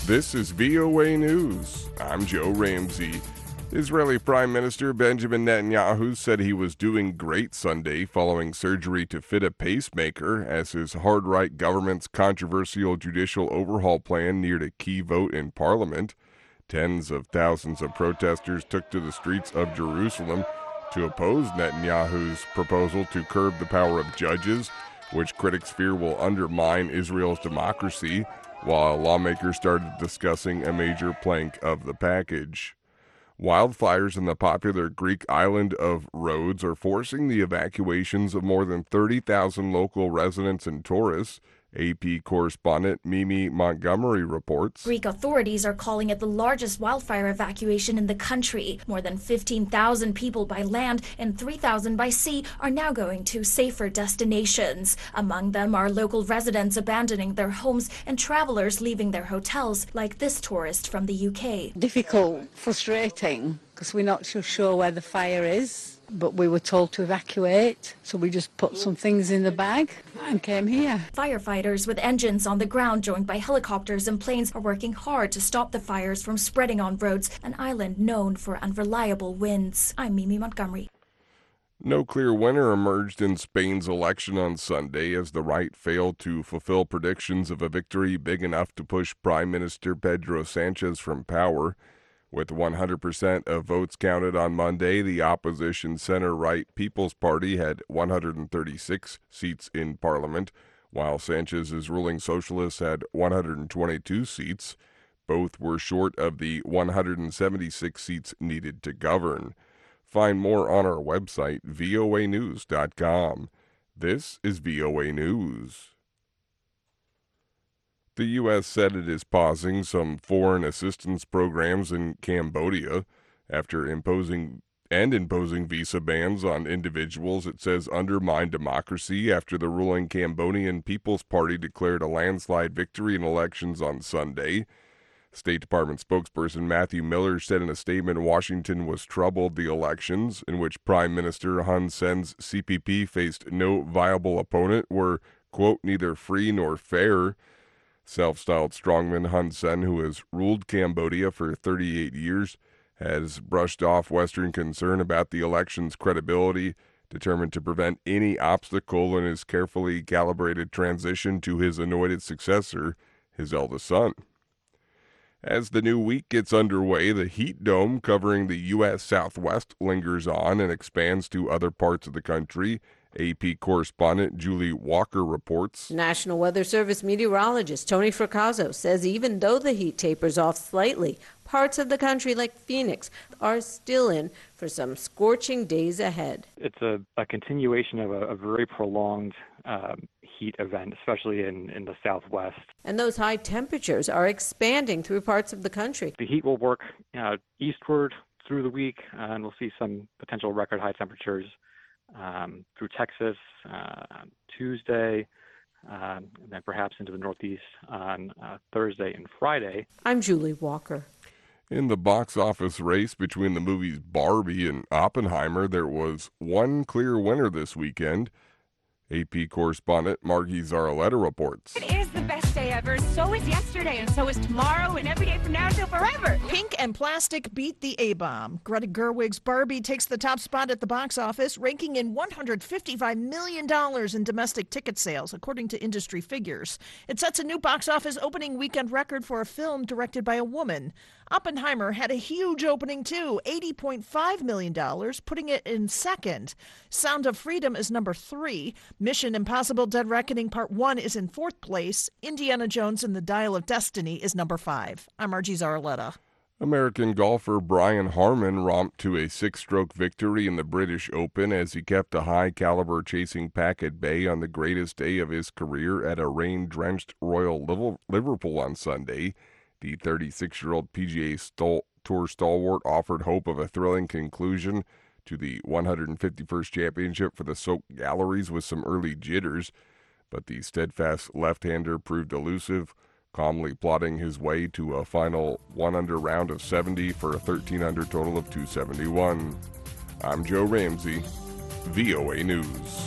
This is VOA News. I'm Joe Ramsey. Israeli Prime Minister Benjamin Netanyahu said he was doing great Sunday following surgery to fit a pacemaker as his hard-right government's controversial judicial overhaul plan neared a key vote in parliament. Tens of thousands of protesters took to the streets of Jerusalem to oppose Netanyahu's proposal to curb the power of judges, which critics fear will undermine Israel's democracy, while lawmakers started discussing a major plank of the package. Wildfires in the popular Greek island of Rhodes are forcing the evacuations of more than 30,000 local residents and tourists. AP correspondent Mimi Montgomery reports. Greek authorities are calling it the largest wildfire evacuation in the country. More than 15,000 people by land and 3,000 by sea are now going to safer destinations. Among them are local residents abandoning their homes and travelers leaving their hotels, like this tourist from the UK. Difficult, frustrating, because we're not so sure where the fire is. But we were told to evacuate, so we just put some things in the bag and came here. Firefighters with engines on the ground, joined by helicopters and planes, are working hard to stop the fires from spreading on Rhodes, an island known for unreliable winds. I'm Mimi Montgomery. No clear winner emerged in Spain's election on Sunday as the right failed to fulfill predictions of a victory big enough to push Prime Minister Pedro Sanchez from power. With 100% of votes counted on Monday, the opposition center-right People's Party had 136 seats in parliament, while Sanchez's ruling socialists had 122 seats. Both were short of the 176 seats needed to govern. Find more on our website, voanews.com. This is VOA News. The U.S. said it is pausing some foreign assistance programs in Cambodia after imposing visa bans on individuals it says undermine democracy after the ruling Cambodian People's Party declared a landslide victory in elections on Sunday. State Department spokesperson Matthew Miller said in a statement Washington was troubled the elections, in which Prime Minister Hun Sen's CPP faced no viable opponent, were, quote, neither free nor fair. Self-styled strongman Hun Sen, who has ruled Cambodia for 38 years, has brushed off Western concern about the election's credibility, determined to prevent any obstacle in his carefully calibrated transition to his anointed successor, his eldest son. As the new week gets underway, the heat dome covering the U.S. Southwest lingers on and expands to other parts of the country. AP correspondent Julie Walker reports. National Weather Service meteorologist Tony Fracazzo says even though the heat tapers off slightly, parts of the country like Phoenix are still in for some scorching days ahead. It's a continuation of a very prolonged heat event, especially in the Southwest. And those high temperatures are expanding through parts of the country. The heat will work eastward through the week, and we'll see some potential record high temperatures through Texas on Tuesday, and then perhaps into the Northeast on Thursday and Friday. I'm Julie Walker. In the box office race between the movies Barbie and Oppenheimer, there was one clear winner this weekend. AP correspondent Margie Zaraletta reports. It is the best day ever. So is yesterday, and so is tomorrow, and every day from now till forever. Pink and Plastic beat the A-Bomb. Greta Gerwig's Barbie takes the top spot at the box office, raking in $155 million in domestic ticket sales, according to industry figures. It sets a new box office opening weekend record for a film directed by a woman. Oppenheimer had a huge opening, too, $80.5 million, putting it in second. Sound of Freedom is number 3. Mission Impossible Dead Reckoning Part 1 is in 4th place. Indiana Jones and the Dial of Destiny is number 5. I'm Margie Zaraletta. American golfer Brian Harman romped to a 6-stroke victory in the British Open as he kept a high-caliber chasing pack at bay on the greatest day of his career at a rain-drenched Royal Liverpool on Sunday. The 36-year-old PGA Tour stalwart offered hope of a thrilling conclusion to the 151st championship for the soaked galleries with some early jitters, but the steadfast left-hander proved elusive, calmly plodding his way to a final 1-under round of 70 for a 13-under total of 271. I'm Joe Ramsey, VOA News.